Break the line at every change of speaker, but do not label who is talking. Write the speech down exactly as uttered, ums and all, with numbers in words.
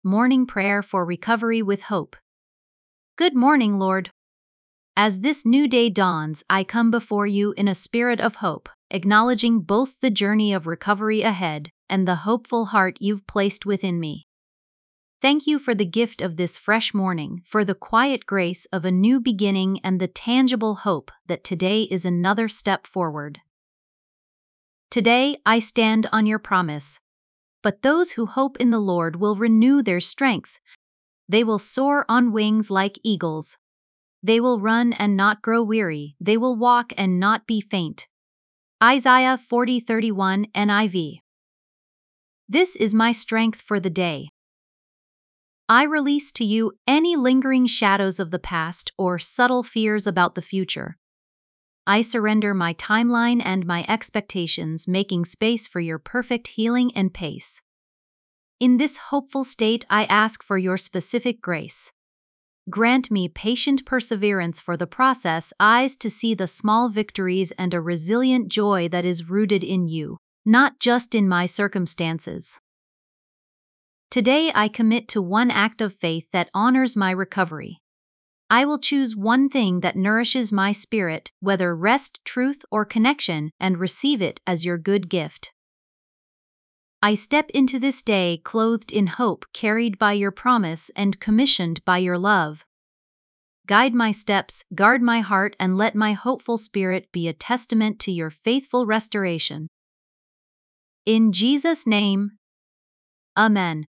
Morning Prayer for Recovery with Hope. Good morning, Lord. As this new day dawns, I come before you in a spirit of hope, acknowledging both the journey of recovery ahead and the hopeful heart you've placed within me. Thank you for the gift of this fresh morning, for the quiet grace of a new beginning and the tangible hope that today is another step forward. Today I stand on your promise. But those who hope in the Lord will renew their strength. They will soar on wings like eagles. They will run and not grow weary. They will walk and not be faint. Isaiah forty thirty-one N I V. This is my strength for the day. I release to you any lingering shadows of the past or subtle fears about the future. I surrender my timeline and my expectations, making space for your perfect healing and pace. In this hopeful state, I ask for your specific grace. Grant me patient perseverance for the process, eyes to see the small victories, and a resilient joy that is rooted in you, not just in my circumstances. Today I commit to one act of faith that honors my recovery. I will choose one thing that nourishes my spirit, whether rest, truth, or connection, and receive it as your good gift. I step into this day clothed in hope, carried by your promise and commissioned by your love. Guide my steps, guard my heart, and let my hopeful spirit be a testament to your faithful restoration. In Jesus' name, Amen.